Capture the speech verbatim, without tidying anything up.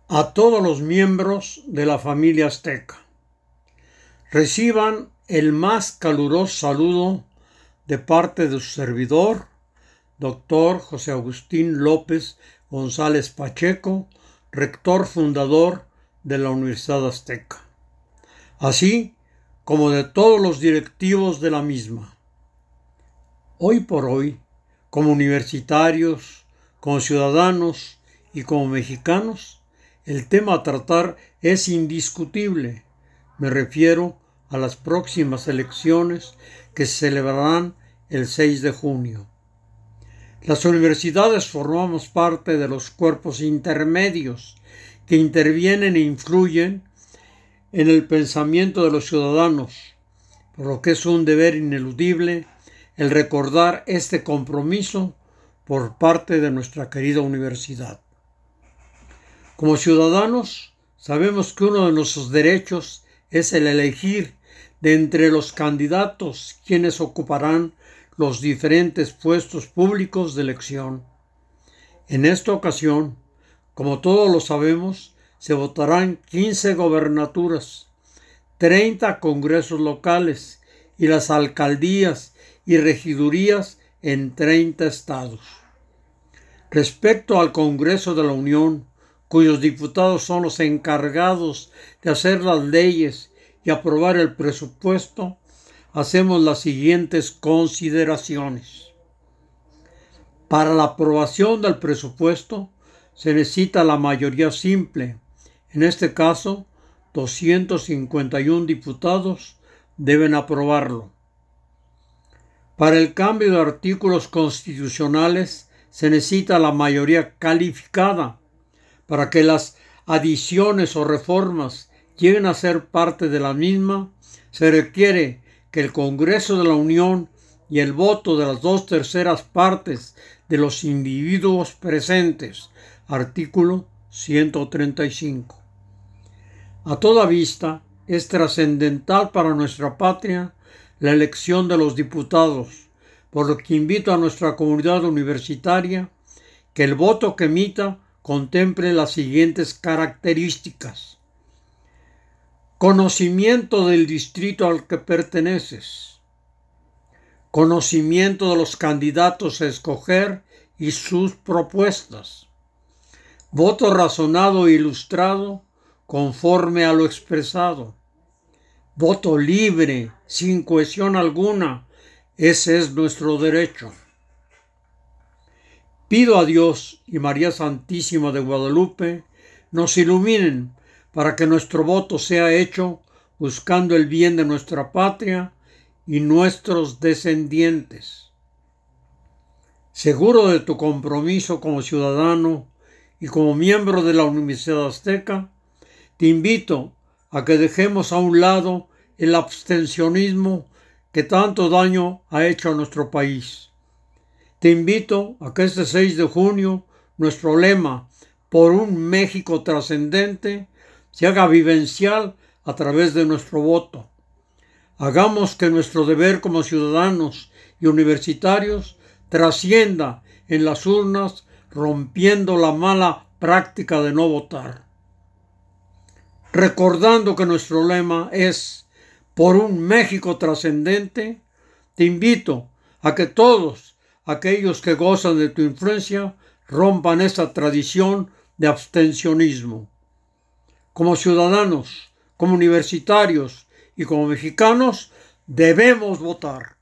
A todos los miembros de la familia azteca. Reciban el más caluroso saludo de parte de su servidor, doctor José Agustín López González Pacheco, rector fundador de la Universidad Azteca, así como de todos los directivos de la misma. Hoy por hoy, como universitarios, como ciudadanos y como mexicanos, el tema a tratar es indiscutible. Me refiero a las próximas elecciones que se celebrarán el seis de junio. Las universidades formamos parte de los cuerpos intermedios que intervienen e influyen en el pensamiento de los ciudadanos, por lo que es un deber ineludible el recordar este compromiso por parte de nuestra querida universidad. Como ciudadanos, sabemos que uno de nuestros derechos es el elegir de entre los candidatos quienes ocuparán los diferentes puestos públicos de elección. En esta ocasión, como todos lo sabemos, se votarán quince gobernaturas, treinta congresos locales y las alcaldías y regidurías en treinta estados. Respecto al Congreso de la Unión, cuyos diputados son los encargados de hacer las leyes y aprobar el presupuesto, hacemos las siguientes consideraciones. Para la aprobación del presupuesto se necesita la mayoría simple. En este caso, doscientos cincuenta y uno diputados deben aprobarlo. Para el cambio de artículos constitucionales se necesita la mayoría calificada. Para que las adiciones o reformas lleguen a ser parte de la misma, se requiere que el Congreso de la Unión y el voto de las dos terceras partes de los individuos presentes. Artículo ciento treinta y cinco. A toda vista, es trascendental para nuestra patria la elección de los diputados, por lo que invito a nuestra comunidad universitaria que el voto que emita contemple las siguientes características. Conocimiento del distrito al que perteneces. Conocimiento de los candidatos a escoger y sus propuestas. Voto razonado e ilustrado conforme a lo expresado. Voto libre, sin cohesión alguna. Ese es nuestro derecho. Pido a Dios y María Santísima de Guadalupe nos iluminen para que nuestro voto sea hecho buscando el bien de nuestra patria y nuestros descendientes. Seguro de tu compromiso como ciudadano y como miembro de la Universidad Azteca, te invito a que dejemos a un lado el abstencionismo que tanto daño ha hecho a nuestro país. Te invito a que este seis de junio nuestro lema por un México trascendente se haga vivencial a través de nuestro voto. Hagamos que nuestro deber como ciudadanos y universitarios trascienda en las urnas, rompiendo la mala práctica de no votar. Recordando que nuestro lema es por un México trascendente, te invito a que todos aquellos que gozan de tu influencia rompan esta tradición de abstencionismo. Como ciudadanos, como universitarios y como mexicanos, debemos votar.